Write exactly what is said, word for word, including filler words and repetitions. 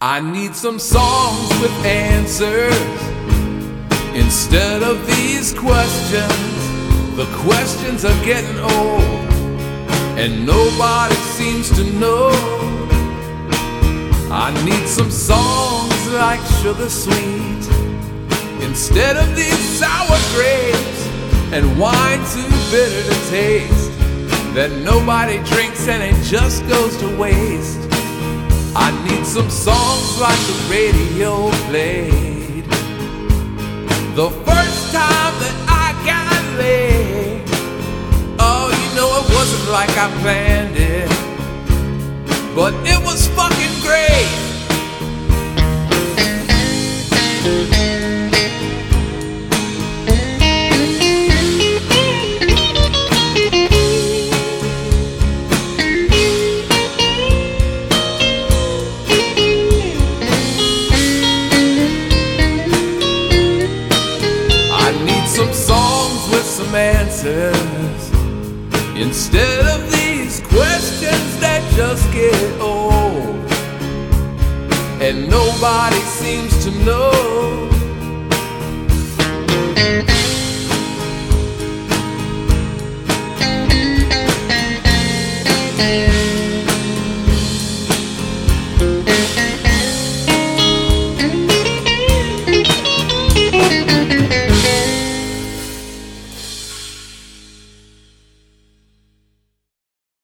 I need some songs with answers instead of these questions. The questions are getting old and nobody seems to know. I need some songs like Sugar Sweet instead of these sour grapes and wine too bitter to taste that nobody drinks and it just goes to waste. I need some songs like the radio played the first time that I got laid. Oh, you know it wasn't like I planned it, but it was fucking great. Some songs with some answers instead of these questions that just get old and nobody seems to know.